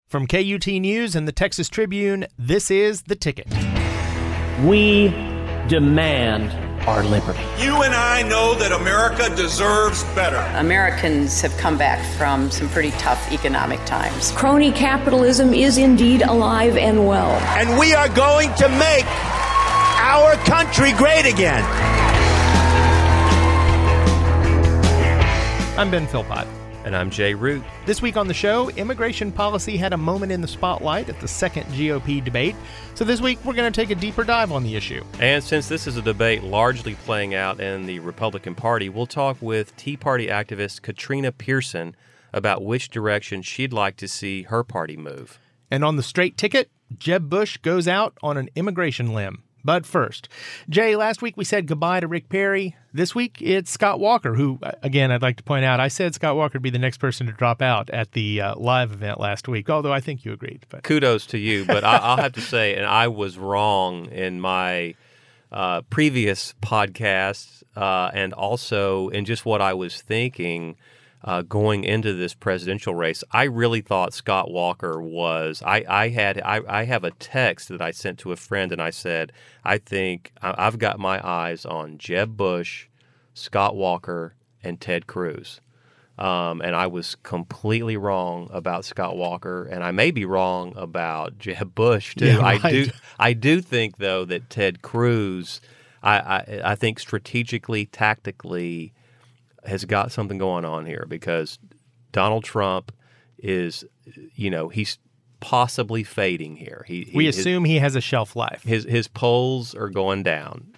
From KUT News and the Texas Tribune, this is The Ticket. We demand our liberty. You and I know that America deserves better. Americans have come back from some pretty tough economic times. Crony capitalism is indeed alive and well. And we are going to make our country great again. I'm Ben Philpott. And I'm Jay Root. This week on the show, immigration policy had a moment in the spotlight at the second GOP debate. So this week, we're going to take a deeper dive on the issue. And since this is a debate largely playing out in the Republican Party, we'll talk with Tea Party activist Katrina Pearson about which direction she'd like to see her party move. And on the straight ticket, Jeb Bush goes out on an immigration limb. But first, Jay, last week we said goodbye to Rick Perry. This week it's Scott Walker, who, again, I'd like to point out, I said Scott Walker would be the next person to drop out at the live event last week, although I think you agreed. But kudos to you, but I'll have to say, and I was wrong in my previous podcast and also in just what I was thinking going into this presidential race. I really thought Scott Walker was. I have a text that I sent to a friend, and I said, I think I've got my eyes on Jeb Bush, Scott Walker, and Ted Cruz. And I was completely wrong about Scott Walker, and I may be wrong about Jeb Bush too. Yeah, right. I do think though that Ted Cruz, I think strategically, tactically, has got something going on here because Donald Trump is, he's possibly fading here. We assume he has a shelf life. His polls are going down,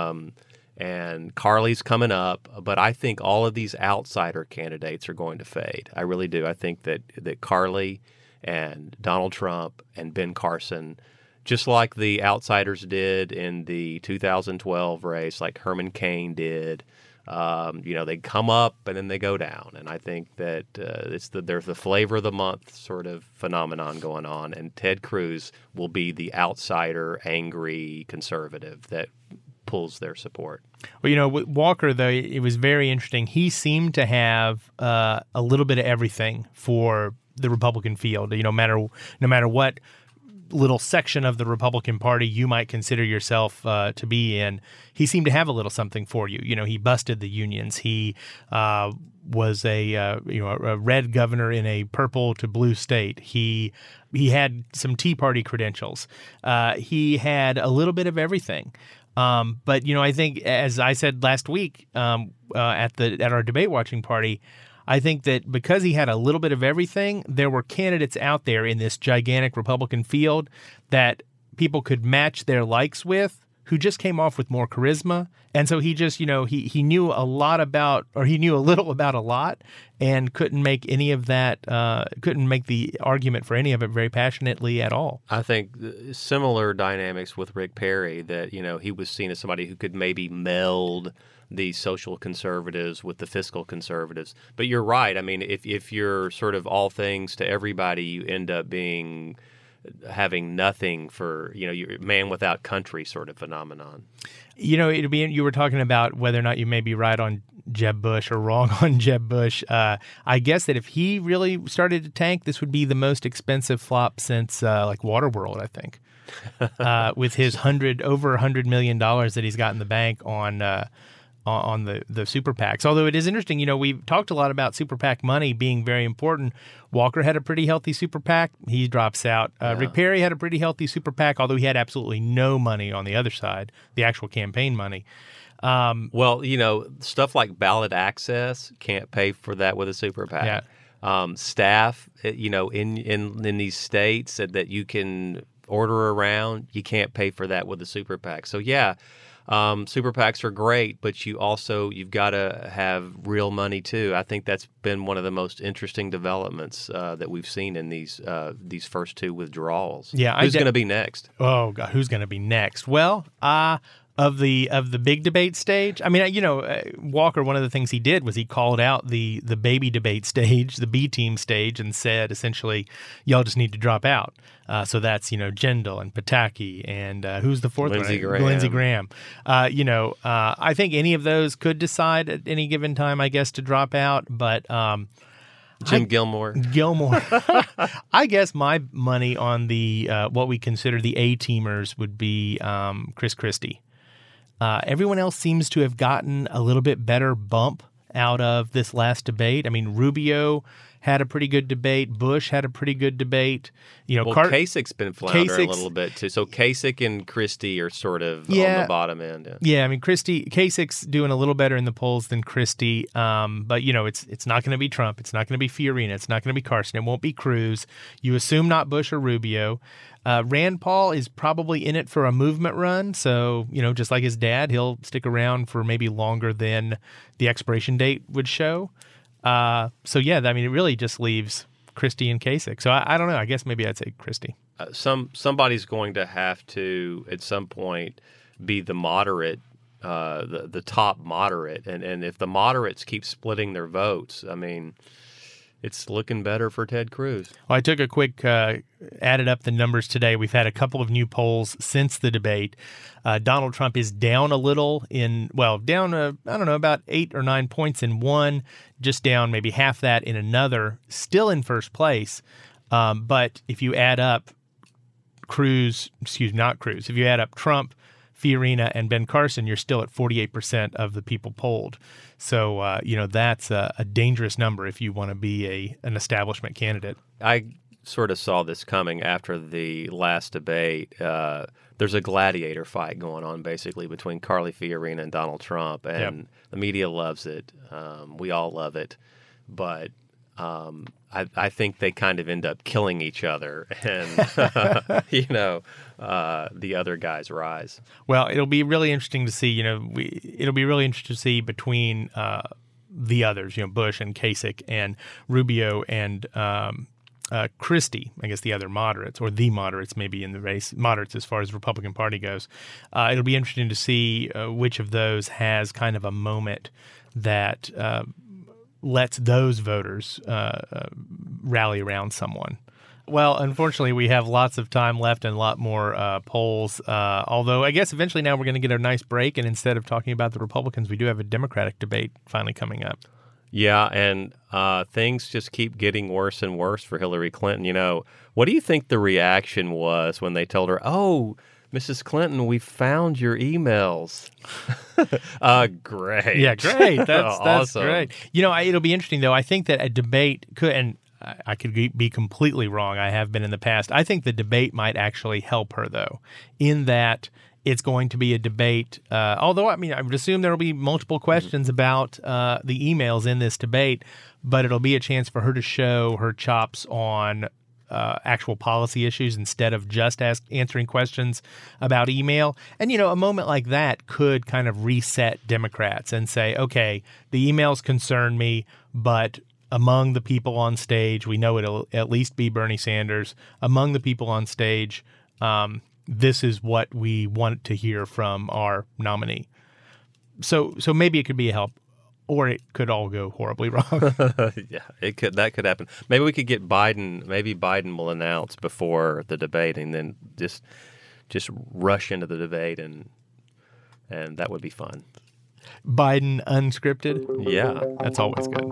and Carly's coming up. But I think all of these outsider candidates are going to fade. I really do. I think that Carly and Donald Trump and Ben Carson, just like the outsiders did in the 2012 race, like Herman Cain did. They come up and then they go down, and I think that there's the flavor of the month sort of phenomenon going on, and Ted Cruz will be the outsider, angry conservative that pulls their support. Well, with Walker, though, it was very interesting. He seemed to have a little bit of everything for the Republican field. No matter what little section of the Republican Party you might consider yourself to be in, he seemed to have a little something for you. He busted the unions. He was a red governor in a purple to blue state. He had some Tea Party credentials. He had a little bit of everything. But I think, as I said last week at our debate watching party, I think that because he had a little bit of everything, there were candidates out there in this gigantic Republican field that people could match their likes with, who just came off with more charisma. And so he just, he knew a little about a lot, and couldn't make any of that, couldn't make the argument for any of it very passionately at all. I think similar dynamics with Rick Perry, that, he was seen as somebody who could maybe meld the social conservatives with the fiscal conservatives. But you're right. I mean, if you're sort of all things to everybody, you end up having nothing for, you're man without country sort of phenomenon. You were talking about whether or not you may be right on Jeb Bush or wrong on Jeb Bush. I guess that if he really started to tank, this would be the most expensive flop since like Waterworld, I think, with his over $100 million that he's got in the bank on the super PACs. Although it is interesting, we've talked a lot about super PAC money being very important. Walker had a pretty healthy super PAC. He drops out. Rick Perry had a pretty healthy super PAC, although he had absolutely no money on the other side, the actual campaign money. Stuff like ballot access can't pay for that with a super PAC. Yeah. Staff, in these states that you can order around, you can't pay for that with a super PAC. So, yeah. Super PACs are great, but you've got to have real money too. I think that's been one of the most interesting developments that we've seen in these first two withdrawals. Yeah, who's going to be next? Oh God, who's going to be next? Well, of the big debate stage. I mean, Walker, one of the things he did was he called out the baby debate stage, the B team stage, and said essentially, y'all just need to drop out. So that's, Jindal and Pataki and who's the fourth Lindsey one? Graham. Lindsey Graham. I think any of those could decide at any given time, I guess, to drop out. But Jim Gilmore. Gilmore. I guess my money on the what we consider the A-teamers would be Chris Christie. Everyone else seems to have gotten a little bit better bump out of this last debate. I mean, Rubio had a pretty good debate. Bush had a pretty good debate. Kasich's been floundering a little bit too. So Kasich and Christie are sort of on the bottom end. Yeah, I mean, Kasich's doing a little better in the polls than Christie. But it's not going to be Trump. It's not going to be Fiorina. It's not going to be Carson. It won't be Cruz. You assume not Bush or Rubio. Rand Paul is probably in it for a movement run. So, just like his dad, he'll stick around for maybe longer than the expiration date would show. It really just leaves Christie and Kasich. So I don't know. I guess maybe I'd say Christie. Somebody's going to have to, at some point, be the moderate, the top moderate. And if the moderates keep splitting their votes, I mean, it's looking better for Ted Cruz. Well, I took a quick added up the numbers today. We've had a couple of new polls since the debate. Donald Trump is down a little about 8 or 9 points in one, just down maybe half that in another, still in first place. But if you add up if you add up Trump, Fiorina, and Ben Carson, you're still at 48% of the people polled. So, that's a dangerous number if you want to be an establishment candidate. I sort of saw this coming after the last debate. There's a gladiator fight going on, basically, between Carly Fiorina and Donald Trump, and the media loves it. We all love it. But I think they kind of end up killing each other, and the other guys rise. Well, it'll be really interesting to see. It'll be really interesting to see between the others. Bush and Kasich and Rubio and Christie. I guess the other moderates, or the moderates, maybe in the race. Moderates as far as the Republican Party goes. It'll be interesting to see which of those has kind of a moment that lets those voters rally around someone. Well, unfortunately, we have lots of time left and a lot more polls, although I guess eventually now we're going to get a nice break, and instead of talking about the Republicans, we do have a Democratic debate finally coming up. Yeah, and things just keep getting worse and worse for Hillary Clinton. What do you think the reaction was when they told her, "Oh, Mrs. Clinton, we found your emails"? Great. Yeah, great. That's awesome. Great. It'll be interesting, though. I think that a debate could, and I could be completely wrong. I have been in the past. I think the debate might actually help her, though, in that it's going to be a debate. Although, I would assume there will be multiple questions about the emails in this debate, but it'll be a chance for her to show her chops on actual policy issues instead of just answering questions about email. And, a moment like that could kind of reset Democrats and say, okay, the emails concern me, but among the people on stage, we know it'll at least be Bernie Sanders. Among the people on stage, this is what we want to hear from our nominee. So maybe it could be a help. Or it could all go horribly wrong. Yeah, that could happen. Maybe we could get Biden. Maybe Biden will announce before the debate, and then just rush into the debate, and that would be fun. Biden unscripted. Yeah, that's always good.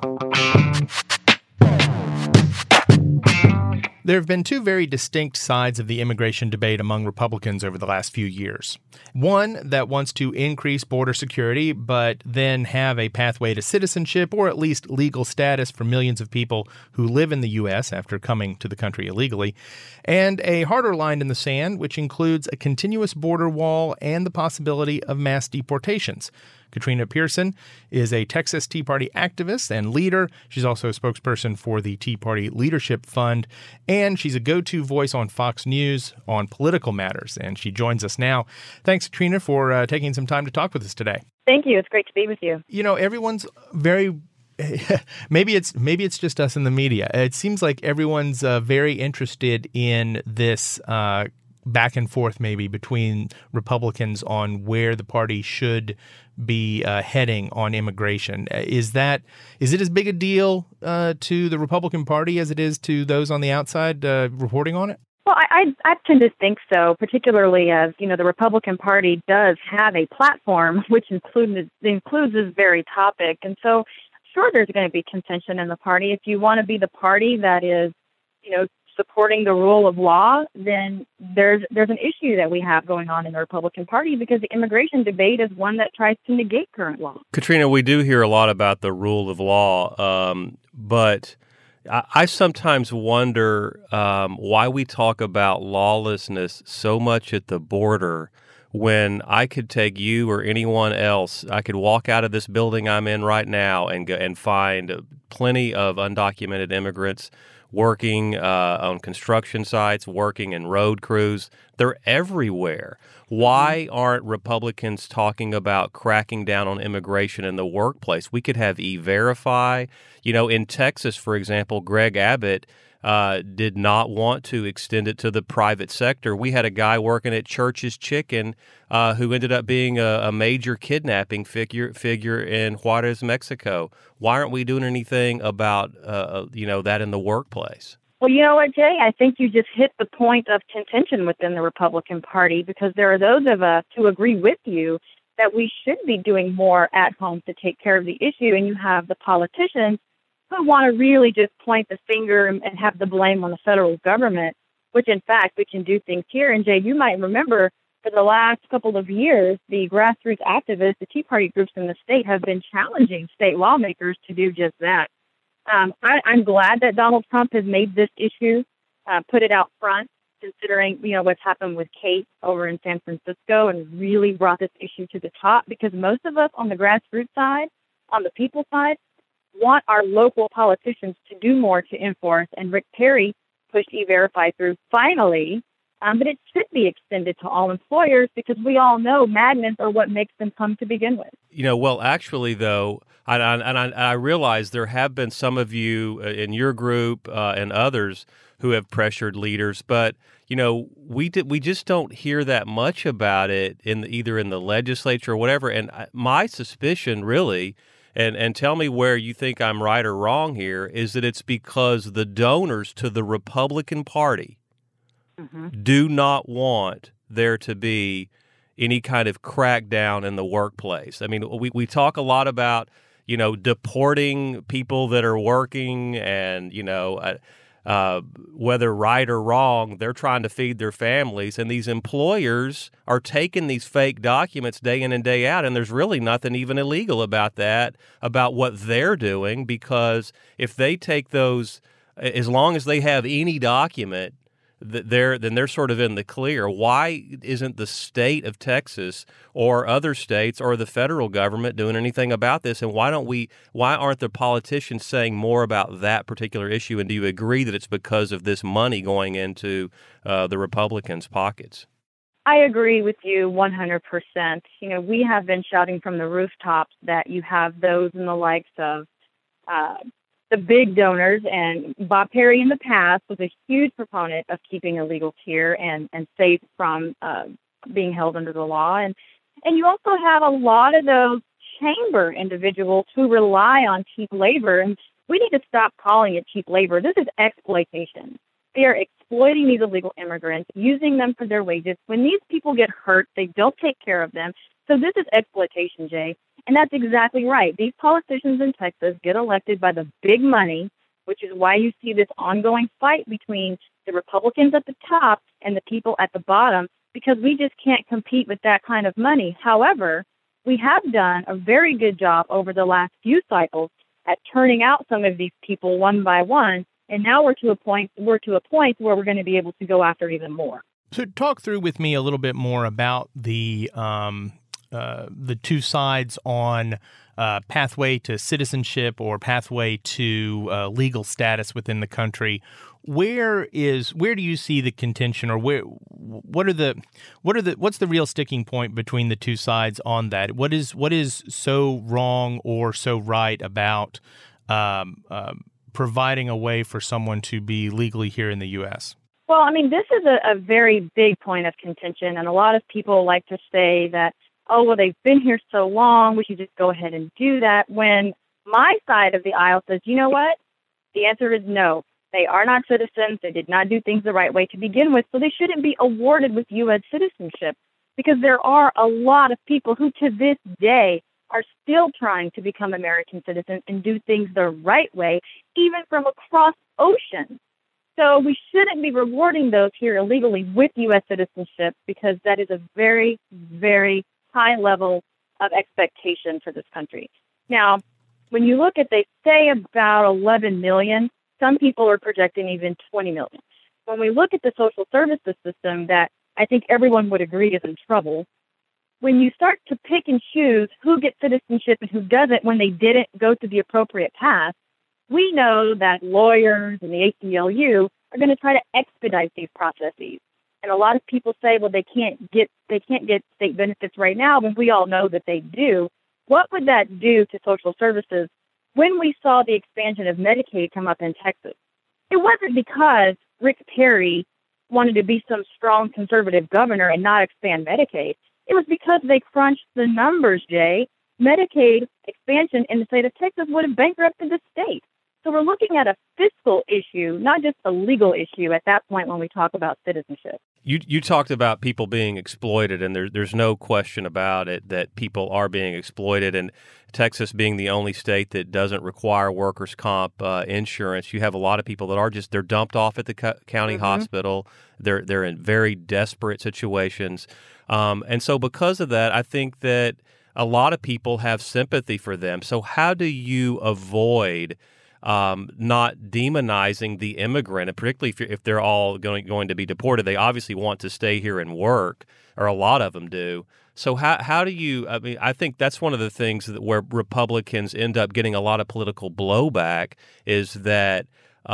There have been two very distinct sides of the immigration debate among Republicans over the last few years. One that wants to increase border security, but then have a pathway to citizenship or at least legal status for millions of people who live in the U.S. after coming to the country illegally. And a harder line in the sand, which includes a continuous border wall and the possibility of mass deportations. Katrina Pearson is a Texas Tea Party activist and leader. She's also a spokesperson for the Tea Party Leadership Fund, and she's a go-to voice on Fox News on political matters, and she joins us now. Thanks, Katrina, for taking some time to talk with us today. Thank you. It's great to be with you. Everyone's very maybe it's just us in the media. It seems like everyone's very interested in this back and forth maybe between Republicans on where the party should be heading on immigration. Is it as big a deal to the Republican Party as it is to those on the outside reporting on it? Well, I tend to think so, particularly as, the Republican Party does have a platform which includes this very topic. And so sure there's going to be contention in the party. If you want to be the party that is, supporting the rule of law, then there's an issue that we have going on in the Republican Party, because the immigration debate is one that tries to negate current law. Katrina, we do hear a lot about the rule of law, but I sometimes wonder why we talk about lawlessness so much at the border when I could take you or anyone else. I could walk out of this building I'm in right now and go and find plenty of undocumented immigrants working on construction sites, working in road crews. They're everywhere. Why aren't Republicans talking about cracking down on immigration in the workplace? We could have E-Verify. In Texas, for example, Greg Abbott did not want to extend it to the private sector. We had a guy working at Church's Chicken who ended up being a major kidnapping figure in Juarez, Mexico. Why aren't we doing anything about that in the workplace? Well, you know what, Jay? I think you just hit the point of contention within the Republican Party, because there are those of us who agree with you that we should be doing more at home to take care of the issue, and you have the politicians who want to really just point the finger and have the blame on the federal government, which, in fact, we can do things here. And, Jay, you might remember for the last couple of years, the grassroots activists, the Tea Party groups in the state, have been challenging state lawmakers to do just that. I'm glad that Donald Trump has made this issue, put it out front, considering, what's happened with Kate over in San Francisco, and really brought this issue to the top, because most of us on the grassroots side, on the people side, want our local politicians to do more to enforce. And Rick Perry pushed E-Verify through finally, but it should be extended to all employers, because we all know magnets are what makes them come to begin with. Well, actually, though, I realize there have been some of you in your group and others who have pressured leaders, but we just don't hear that much about it either in the legislature or whatever. And my suspicion, really, and tell me where you think I'm right or wrong here, is that it's because the donors to the Republican Party do not want there to be any kind of crackdown in the workplace. I mean, we talk a lot about, deporting people that are working, and, whether right or wrong, they're trying to feed their families. And these employers are taking these fake documents day in and day out. And there's really nothing even illegal about that, about what they're doing, because if they take those, as long as they have any document, then they're sort of in the clear. Why isn't the state of Texas or other states or the federal government doing anything about this? And why aren't the politicians saying more about that particular issue? And do you agree that it's because of this money going into the Republicans' pockets? I agree with you 100%. We have been shouting from the rooftops that you have those in the likes of the big donors, and Bob Perry in the past was a huge proponent of keeping illegals here and safe from being held under the law. And you also have a lot of those chamber individuals who rely on cheap labor, and we need to stop calling it cheap labor. This is exploitation. They are exploiting these illegal immigrants, using them for their wages. When these people get hurt, they don't take care of them. So this is exploitation, Jay. And that's exactly right. These politicians in Texas get elected by the big money, which is why you see this ongoing fight between the Republicans at the top and the people at the bottom, because we just can't compete with that kind of money. However, we have done a very good job over the last few cycles at turning out some of these people one by one, and now we're to a point where we're going to be able to go after even more. So talk through with me a little bit more about the two sides on pathway to citizenship or pathway to legal status within the country. Where do you see the contention, or what's the real sticking point between the two sides on that? What is so wrong or so right about providing a way for someone to be legally here in the U.S.? Well, I mean, this is a very big point of contention, and a lot of people like to say that, oh, well, they've been here so long, we should just go ahead and do that, when my side of the aisle says, you know what? The answer is no. They are not citizens. They did not do things the right way to begin with, so they shouldn't be awarded with U.S. citizenship, because there are a lot of people who to this day are still trying to become American citizens and do things the right way, even from across oceans. So we shouldn't be rewarding those here illegally with U.S. citizenship, because that is a very, very high level of expectation for this country. Now, when you look at, they say about 11 million, some people are projecting even 20 million. When we look at the social services system that I think everyone would agree is in trouble, when you start to pick and choose who gets citizenship and who doesn't when they didn't go through the appropriate path, we know that lawyers and the ACLU are going to try to expedite these processes. And a lot of people say, well, they can't get state benefits right now, but we all know that they do. What would that do to social services when we saw the expansion of Medicaid come up in Texas? It wasn't because Rick Perry wanted to be some strong conservative governor and not expand Medicaid. It was because they crunched the numbers, Jay. Medicaid expansion in the state of Texas would have bankrupted the state. So we're looking at a fiscal issue, not just a legal issue at that point when we talk about citizenship. You talked about people being exploited, and there's no question about it that people are being exploited. And Texas being the only state that doesn't require workers' comp insurance, you have a lot of people that are they're dumped off at the county hospital. They're in very desperate situations. And so because of that, I think that a lot of people have sympathy for them. So how do you avoid not demonizing the immigrant, and particularly if they're all going to be deported? They obviously want to stay here and work, or a lot of them do. So how do you? I mean, I think that's one of the things where Republicans end up getting a lot of political blowback is that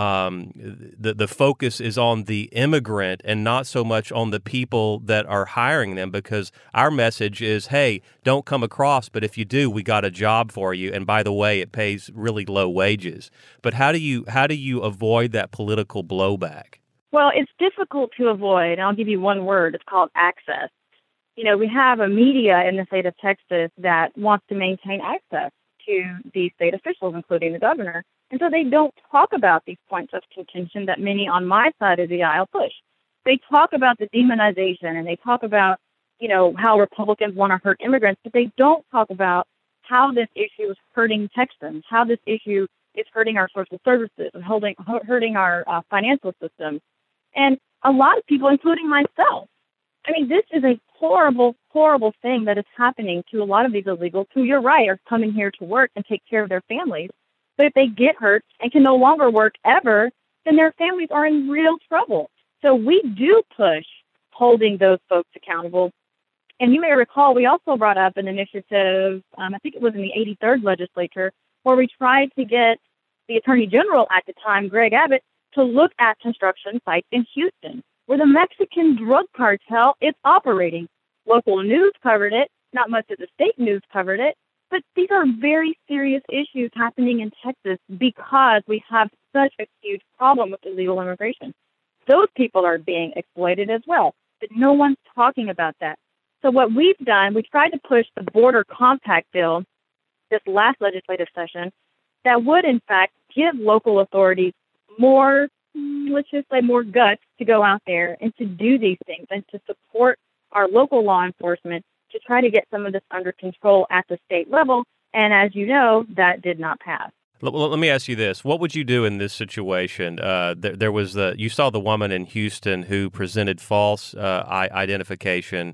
the focus is on the immigrant and not so much on the people that are hiring them, because our message is, hey, don't come across, but if you do, we got a job for you, and by the way, it pays really low wages. But how do you avoid that political blowback? Well, it's difficult to avoid. I'll give you one word. It's called access. You know, we have a media in the state of Texas that wants to maintain access to these state officials, including the governor. And so they don't talk about these points of contention that many on my side of the aisle push. They talk about the demonization, and they talk about, you know, how Republicans want to hurt immigrants, but they don't talk about how this issue is hurting Texans, how this issue is hurting our social services and hurting our financial system. And a lot of people, including myself, I mean, this is a horrible, horrible thing that is happening to a lot of these illegals who, you're right, are coming here to work and take care of their families. But if they get hurt and can no longer work ever, then their families are in real trouble. So we do push holding those folks accountable. And you may recall, we also brought up an initiative, I think it was in the 83rd legislature, where we tried to get the Attorney General at the time, Greg Abbott, to look at construction sites in Houston, where the Mexican drug cartel is operating. Local news covered it. Not much of the state news covered it. But these are very serious issues happening in Texas because we have such a huge problem with illegal immigration. Those people are being exploited as well, but no one's talking about that. So what we've done, we tried to push the border compact bill this last legislative session that would, in fact, give local authorities more, let's just say, more guts to go out there and to do these things and to support our local law enforcement to try to get some of this under control at the state level. And as you know, that did not pass. Let me ask you this. What would you do in this situation? There was you saw the woman in Houston who presented false identification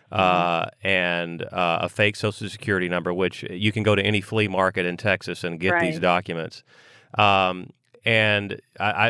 and a fake Social Security number, which you can go to any flea market in Texas and get these documents. And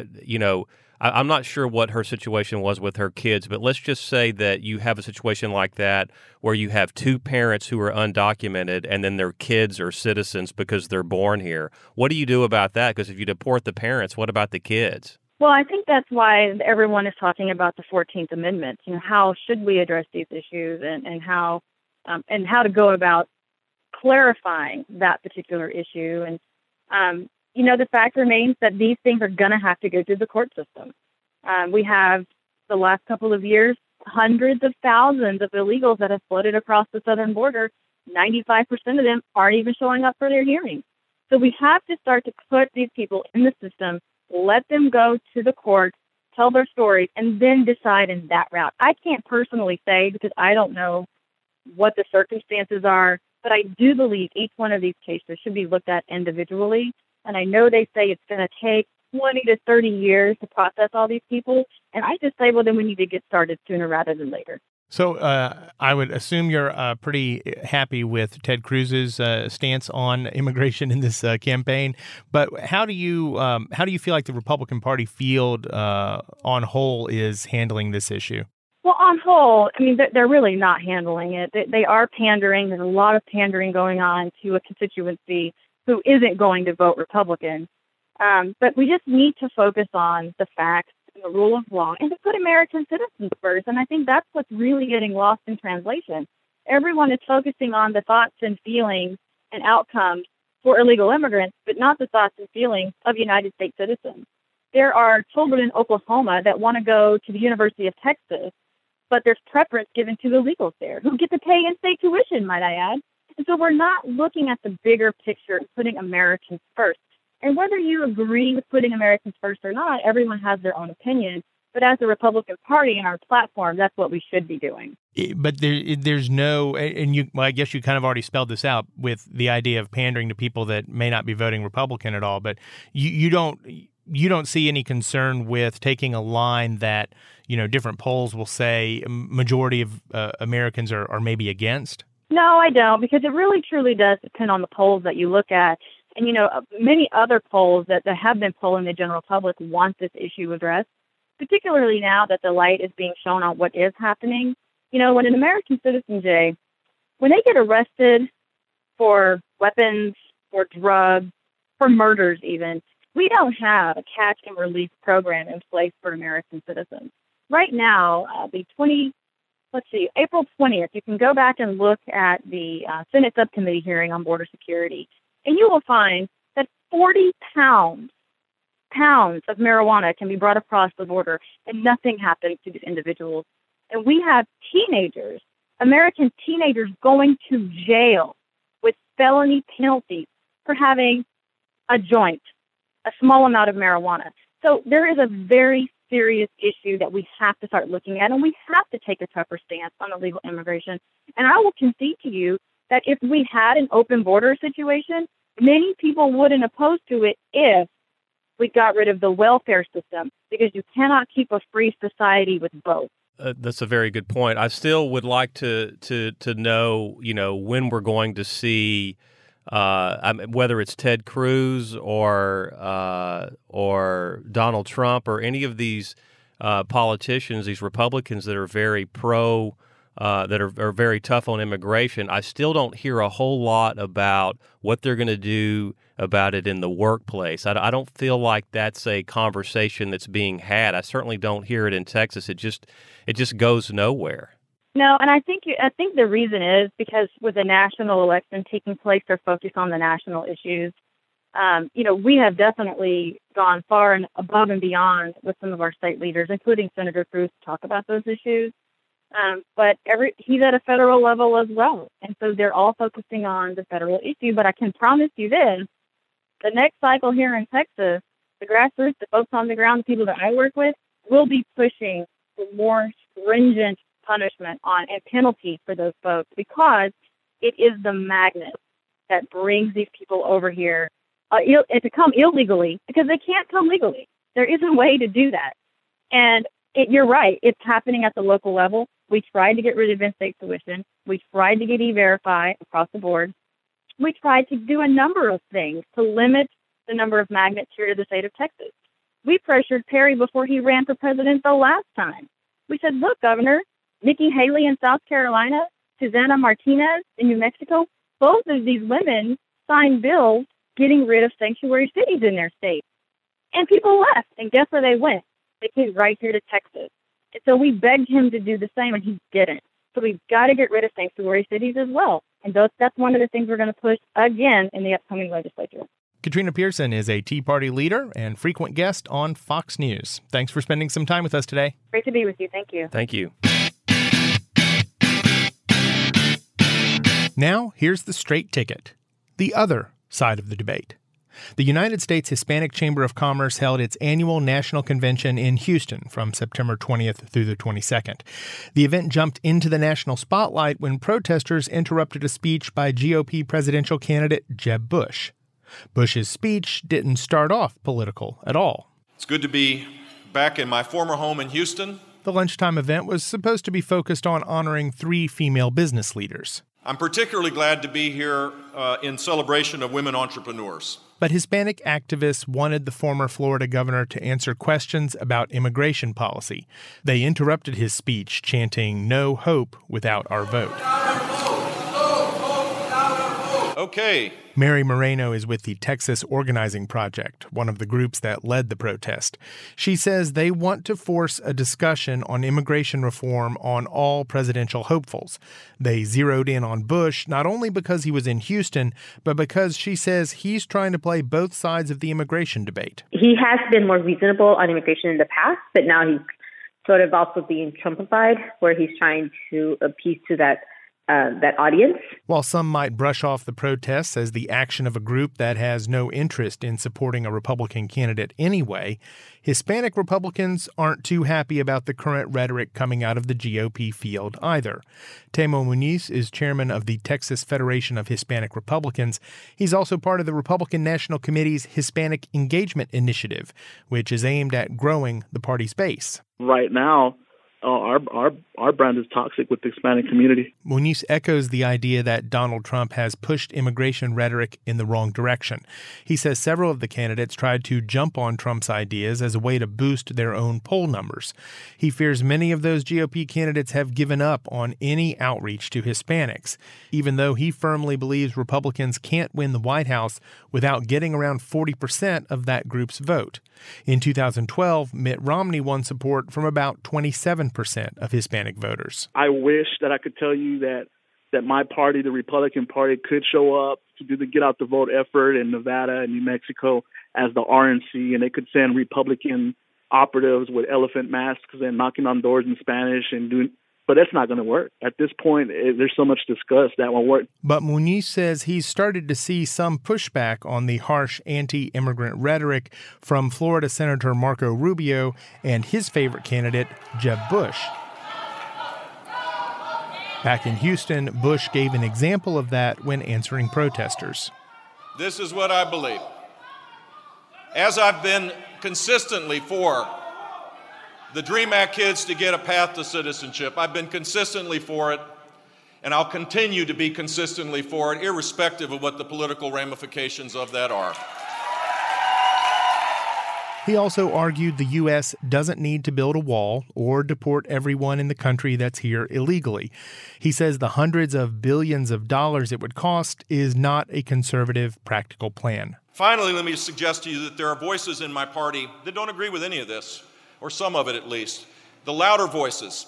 I'm not sure what her situation was with her kids, but let's just say that you have a situation like that where you have two parents who are undocumented and then their kids are citizens because they're born here. What do you do about that? Because if you deport the parents, what about the kids? Well, I think that's why everyone is talking about the 14th Amendment. You know, how should we address these issues and how to go about clarifying that particular issue. And the fact remains that these things are going to have to go through the court system. We have, the last couple of years, hundreds of thousands of illegals that have floated across the southern border. 95% of them aren't even showing up for their hearings. So we have to start to put these people in the system, let them go to the court, tell their stories, and then decide in that route. I can't personally say, because I don't know what the circumstances are But I do believe each one of these cases should be looked at individually. And I know they say it's going to take 20 to 30 years to process all these people. And I just say, well, then we need to get started sooner rather than later. So I would assume you're pretty happy with Ted Cruz's stance on immigration in this campaign. But how do you feel like the Republican Party field on whole is handling this issue? Well, on whole, I mean, they're really not handling it. They are pandering. There's a lot of pandering going on to a constituency who isn't going to vote Republican. But we just need to focus on the facts and the rule of law and to put American citizens first. And I think that's what's really getting lost in translation. Everyone is focusing on the thoughts and feelings and outcomes for illegal immigrants, but not the thoughts and feelings of United States citizens. There are children in Oklahoma that want to go to the University of Texas, but there's preference given to illegals there who get to pay in-state tuition, might I add. And so we're not looking at the bigger picture and putting Americans first. And whether you agree with putting Americans first or not, everyone has their own opinion. But as the Republican Party and our platform, that's what we should be doing. But there's no, and I guess you kind of already spelled this out with the idea of pandering to people that may not be voting Republican at all. But you don't see any concern with taking a line that, different polls will say a majority of Americans are maybe against? No, I don't, because it really truly does depend on the polls that you look at. And, many other polls that have been polling the general public want this issue addressed, particularly now that the light is being shown on what is happening. When an American citizen, Jay, when they get arrested for weapons, for drugs, for murders even, we don't have a catch and release program in place for American citizens. Right now, April 20th, you can go back and look at the Senate subcommittee hearing on border security, and you will find that 40 pounds of marijuana can be brought across the border, and nothing happens to these individuals. And we have teenagers, American teenagers, going to jail with felony penalties for having a joint, a small amount of marijuana. So there is a very serious issue that we have to start looking at, and we have to take a tougher stance on illegal immigration. And I will concede to you that if we had an open border situation, many people wouldn't oppose to it if we got rid of the welfare system, because you cannot keep a free society with both. That's a very good point. I still would like to know, when we're going to see, whether it's Ted Cruz or Donald Trump or any of these politicians, these Republicans that are very that are very tough on immigration. I still don't hear a whole lot about what they're going to do about it in the workplace. I don't feel like that's a conversation that's being had. I certainly don't hear it in Texas. It just goes nowhere. No, and I think the reason is because with the national election taking place, they're focused on the national issues. We have definitely gone far and above and beyond with some of our state leaders, including Senator Cruz, to talk about those issues. But he's at a federal level as well. And so they're all focusing on the federal issue. But I can promise you this, the next cycle here in Texas, the grassroots, the folks on the ground, the people that I work with, will be pushing for more stringent punishment on and penalties for those folks, because it is the magnet that brings these people over here to come illegally, because they can't come legally. There is a way to do that. And you're right. It's happening at the local level. We tried to get rid of in-state tuition. We tried to get E-Verify across the board. We tried to do a number of things to limit the number of magnets here to the state of Texas. We pressured Perry before he ran for president the last time. We said, look, Governor, Nikki Haley in South Carolina, Susana Martinez in New Mexico, both of these women signed bills getting rid of sanctuary cities in their state. And people left. And guess where they went? They came right here to Texas. And so we begged him to do the same, and he didn't. So we've got to get rid of sanctuary cities as well. And that's one of the things we're going to push again in the upcoming legislature. Katrina Pearson is a Tea Party leader and frequent guest on Fox News. Thanks for spending some time with us today. Great to be with you. Thank you. Thank you. Now, here's the straight ticket, the other side of the debate. The United States Hispanic Chamber of Commerce held its annual national convention in Houston from September 20th through the 22nd. The event jumped into the national spotlight when protesters interrupted a speech by GOP presidential candidate Jeb Bush. Bush's speech didn't start off political at all. It's good to be back in my former home in Houston. The lunchtime event was supposed to be focused on honoring 3 female business leaders. I'm particularly glad to be here in celebration of women entrepreneurs. But Hispanic activists wanted the former Florida governor to answer questions about immigration policy. They interrupted his speech, chanting, "No hope without our vote." Okay. Mary Moreno is with the Texas Organizing Project, one of the groups that led the protest. She says they want to force a discussion on immigration reform on all presidential hopefuls. They zeroed in on Bush not only because he was in Houston, but because she says he's trying to play both sides of the immigration debate. He has been more reasonable on immigration in the past, but now he's sort of also being Trumpified, where he's trying to appease to that audience. While some might brush off the protests as the action of a group that has no interest in supporting a Republican candidate anyway, Hispanic Republicans aren't too happy about the current rhetoric coming out of the GOP field either. Temo Muniz is chairman of the Texas Federation of Hispanic Republicans. He's also part of the Republican National Committee's Hispanic Engagement Initiative, which is aimed at growing the party's base. Right now, our brand is toxic with the Hispanic community. Muniz echoes the idea that Donald Trump has pushed immigration rhetoric in the wrong direction. He says several of the candidates tried to jump on Trump's ideas as a way to boost their own poll numbers. He fears many of those GOP candidates have given up on any outreach to Hispanics, even though he firmly believes Republicans can't win the White House without getting around 40% of that group's vote. In 2012, Mitt Romney won support from about 27% of Hispanic voters. I wish that I could tell you that my party, the Republican Party, could show up to do the get out the vote effort in Nevada and New Mexico as the RNC, and they could send Republican operatives with elephant masks and knocking on doors in Spanish and doing. But that's not going to work. At this point, there's so much disgust that won't work. But Muniz says he's started to see some pushback on the harsh anti-immigrant rhetoric from Florida Senator Marco Rubio and his favorite candidate, Jeb Bush. Back in Houston, Bush gave an example of that when answering protesters. This is what I believe. As I've been consistently for the DREAM Act kids to get a path to citizenship, I've been consistently for it, and I'll continue to be consistently for it, irrespective of what the political ramifications of that are. He also argued the U.S. doesn't need to build a wall or deport everyone in the country that's here illegally. He says the hundreds of billions of dollars it would cost is not a conservative, practical plan. Finally, let me suggest to you that there are voices in my party that don't agree with any of this, or some of it at least, the louder voices.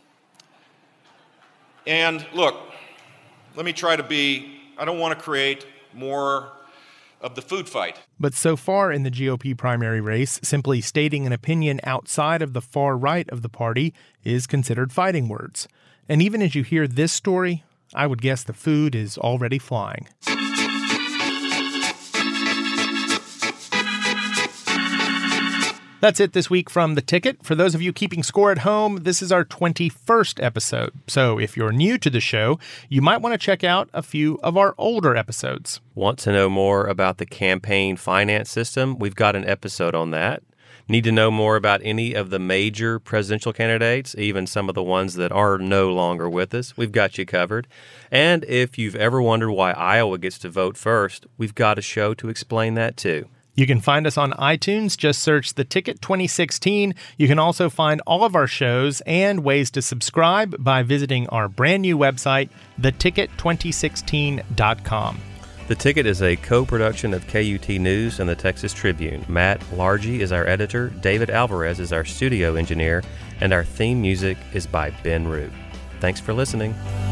And look, let me try to I don't want to create more of the food fight. But so far in the GOP primary race, simply stating an opinion outside of the far right of the party is considered fighting words. And even as you hear this story, I would guess the food is already flying. That's it this week from The Ticket. For those of you keeping score at home, this is our 21st episode. So if you're new to the show, you might want to check out a few of our older episodes. Want to know more about the campaign finance system? We've got an episode on that. Need to know more about any of the major presidential candidates, even some of the ones that are no longer with us? We've got you covered. And if you've ever wondered why Iowa gets to vote first, we've got a show to explain that too. You can find us on iTunes. Just search The Ticket 2016. You can also find all of our shows and ways to subscribe by visiting our brand new website, theticket2016.com. The Ticket is a co-production of KUT News and the Texas Tribune. Matt Largy is our editor, David Alvarez is our studio engineer, and our theme music is by Ben Root. Thanks for listening.